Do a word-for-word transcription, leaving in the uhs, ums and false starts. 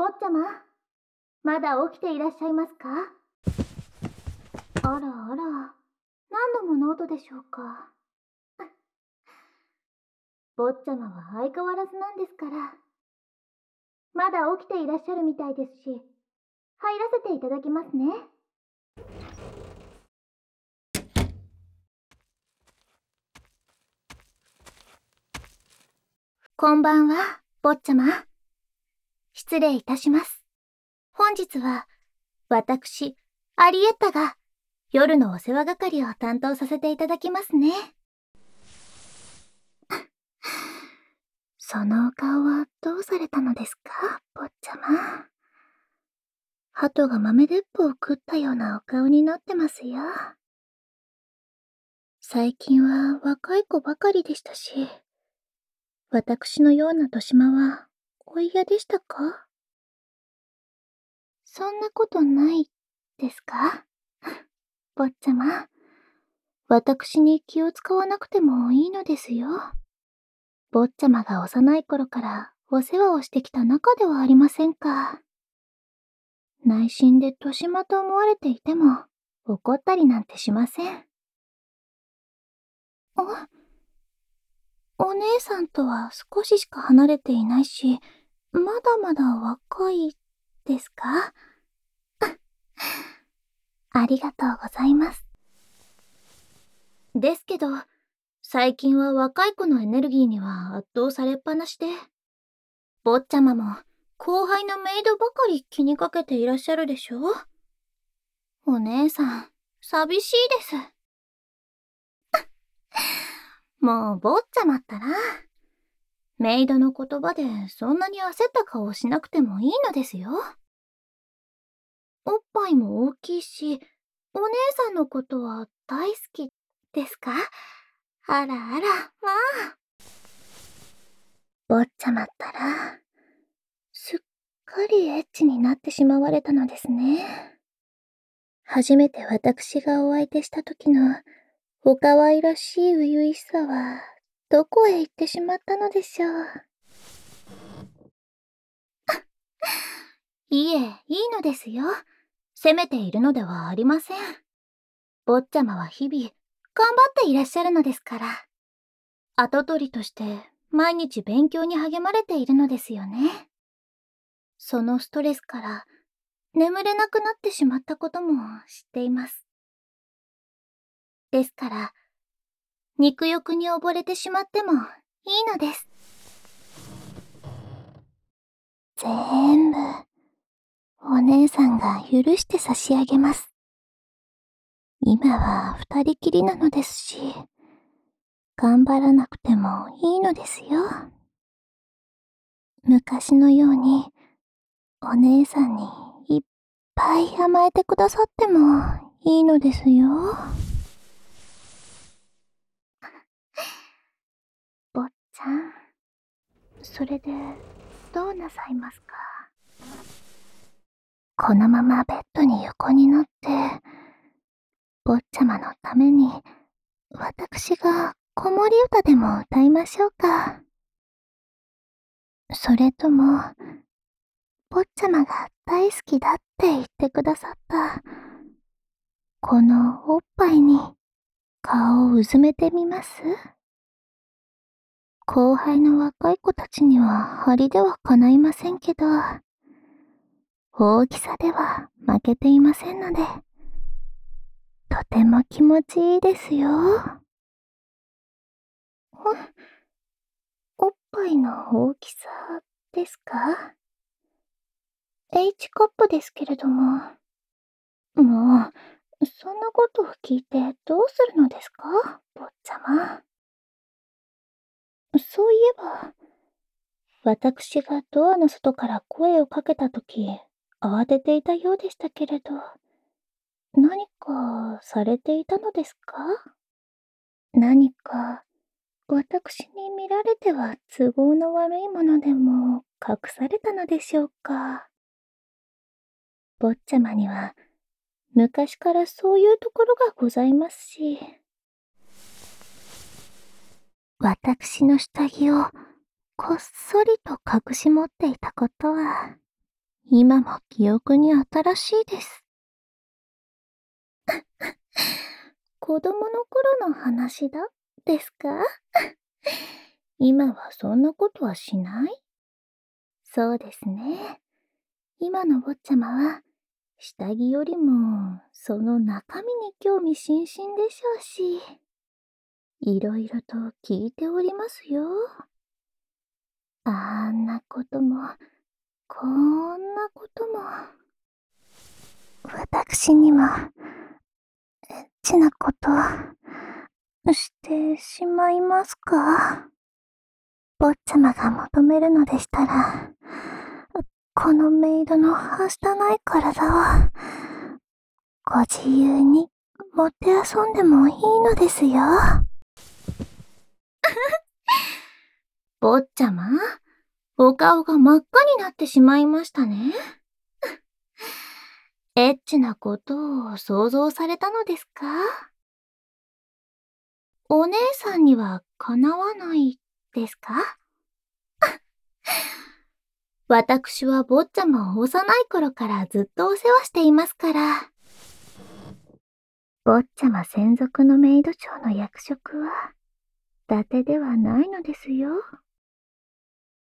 坊ちゃま、まだ起きていらっしゃいますか？あらあら、何の物音でしょうか。坊ちゃまは相変わらずなんですから。まだ起きていらっしゃるみたいですし、入らせていただきますね。こんばんは、坊ちゃま。失礼いたします。本日は、私、アリエッタが、夜のお世話係を担当させていただきますね。そのお顔はどうされたのですか、坊ちゃま。鳩が豆鉄砲を食ったようなお顔になってますよ。最近は若い子ばかりでしたし、私のような年増はお嫌でしたか？そんなことないですか？坊ちゃま、私に気を使わなくてもいいのですよ。坊ちゃまが幼い頃からお世話をしてきた仲ではありませんか。内心で年増と思われていても怒ったりなんてしません。あ、お姉さんとは少ししか離れていないし、まだまだ若いですか？ありがとうございます。ですけど、最近は若い子のエネルギーには圧倒されっぱなしで、坊ちゃまも後輩のメイドばかり気にかけていらっしゃるでしょ？お姉さん、寂しいです。もう坊ちゃまったら、メイドの言葉でそんなに焦った顔をしなくてもいいのですよ。おっぱいも大きいし、お姉さんのことは大好きですか？あらあら、まあ。坊ちゃまったら、すっかりエッチになってしまわれたのですね。初めて私がお相手した時のお可愛らしい初々しさは、どこへ行ってしまったのでしょう。いえ、いいのですよ。責めているのではありません。坊ちゃまは日々、頑張っていらっしゃるのですから。跡取りとして、毎日勉強に励まれているのですよね。そのストレスから、眠れなくなってしまったことも知っています。ですから、肉欲に溺れてしまってもいいのです。全部、お姉さんが許して差し上げます。今は二人きりなのですし、頑張らなくてもいいのですよ。昔のように、お姉さんにいっぱい甘えてくださってもいいのですよ。坊ちゃん、それでどうなさいますか？このままベッドに横になって、坊ちゃまのために、私が子守歌でも歌いましょうか。それとも、坊ちゃまが大好きだって言ってくださった、このおっぱいに顔をうずめてみます？後輩の若い子たちには張りではかないませんけど、大きさでは負けていませんので、とても気持ちいいですよ。おっぱいの大きさですか？ H カップですけれども。もう、そんなことを聞いてどうするのですか、坊ちゃま。そういえば、私がドアの外から声をかけたとき、慌てていたようでしたけれど、何かされていたのですか？何か、私に見られては都合の悪いものでも隠されたのでしょうか？坊ちゃまには、昔からそういうところがございますし、私の下着をこっそりと隠し持っていたことは、 今も記憶に新しいです。子供の頃の話だ、ですか？今はそんなことはしない？そうですね。今の坊ちゃまは、下着よりも、その中身に興味津々でしょうし、いろいろと聞いておりますよ。あんなことも、こんなことも。私にも、エッチなこと、してしまいますか？坊ちゃまが求めるのでしたら、このメイドのはしたない体を、ご自由に持って遊んでもいいのですよ。坊ちゃま、お顔が真っ赤になってしまいましたね。エッチなことを想像されたのですか？お姉さんにはかなわないですか？私は坊ちゃまを幼い頃からずっとお世話していますから。坊ちゃま専属のメイド長の役職は、伊達ではないのですよ。